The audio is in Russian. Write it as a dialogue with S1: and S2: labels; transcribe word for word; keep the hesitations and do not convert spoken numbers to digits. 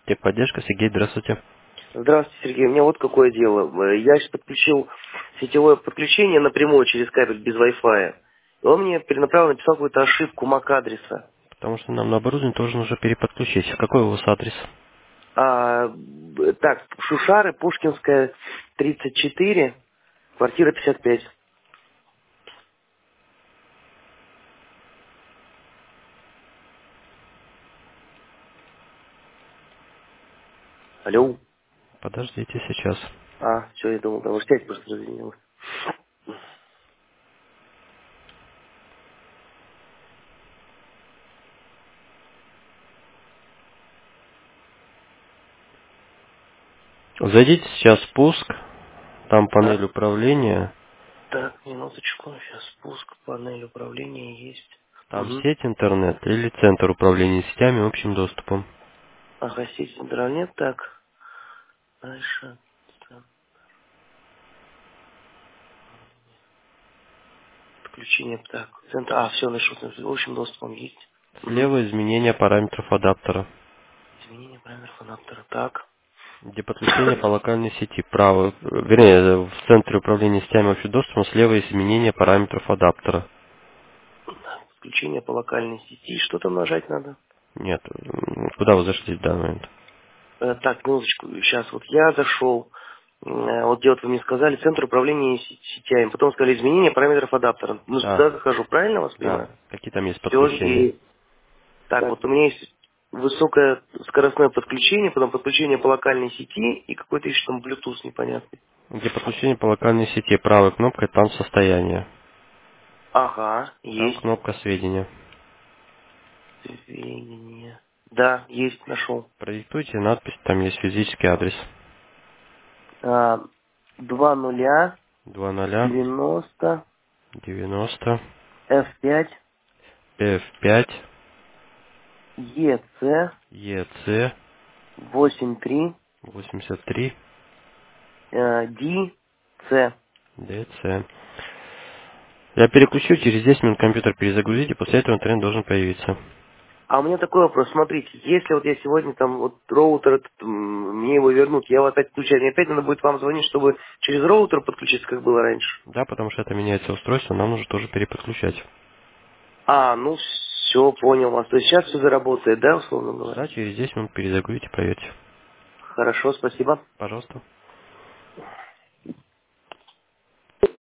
S1: Техподдержка, Сергей, здравствуйте.
S2: Здравствуйте, Сергей. У меня вот какое дело. Э, Я сейчас подключил сетевое подключение напрямую через кабель без Wi-Fi. И он мне перенаправил, написал какую-то ошибку мак-адреса.
S1: Потому что нам на оборудование тоже нужно переподключить. Какой у вас адрес?
S2: А, б- так, Шушары, Пушкинская, тридцать четыре, квартира пятьдесят пять. Алло.
S1: Подождите сейчас.
S2: А, все, я думал, там связь просто разъединилась.
S1: Зайдите сейчас в пуск, там панель
S2: Так,
S1: управления,
S2: так, минуточку, сейчас спуск, панель управления есть.
S1: там
S2: Угу.
S1: сеть интернет или центр управления сетями общим доступом.
S2: Ага, сеть интернет, так. Дальше. Так, подключение, так. Центр, а, все, нашел. В общем, доступом есть. Угу.
S1: Слева изменение параметров адаптера.
S2: Изменение параметров адаптера. Так.
S1: Где подключение по локальной сети. Право, вернее, в центре управления сетями общим доступом слева изменение параметров адаптера.
S2: Подключение по локальной сети. Что там нажать надо?
S1: Нет, м, куда вы зашли в данный момент?
S2: Э, так, минуточку. Сейчас вот я зашел. Э, вот где вот вы мне сказали, центр управления сеть- сетями. Потом сказали изменение параметров адаптера. Ну,
S1: Да,
S2: туда захожу, правильно вас
S1: да.
S2: понимаю?
S1: Какие там есть
S2: Все,
S1: подключения?
S2: и так, вот у меня есть высокое скоростное подключение, потом подключение по локальной сети и какой-то еще там Bluetooth непонятный.
S1: Где подключение по локальной сети, правой кнопкой там состояние.
S2: Ага,
S1: Там
S2: есть.
S1: кнопка сведения.
S2: Сведения. Да, есть, нашел.
S1: Продиктуйте надпись, там есть физический адрес.
S2: А, два нуля
S1: два ноль
S2: девяносто
S1: девяносто
S2: эф пять
S1: эф пять
S2: ЕЦ
S1: ЕЦ
S2: восемь три
S1: восемьдесят три
S2: ди С.
S1: ДЦ. Я переключу, через десять минут компьютер перезагрузить, и после этого интернет должен появиться.
S2: А у меня такой вопрос, смотрите, если вот я сегодня там вот роутер, этот, м, мне его вернут, я его опять включаю, мне опять надо будет вам звонить, чтобы через роутер подключиться, как было раньше?
S1: Да, потому что это меняется устройство, нам нужно тоже переподключать.
S2: А, ну все, понял вас. То есть сейчас все заработает, да, условно говоря?
S1: Да, через десять минут перезагрузите, проверьте.
S2: Хорошо, спасибо.
S1: Пожалуйста.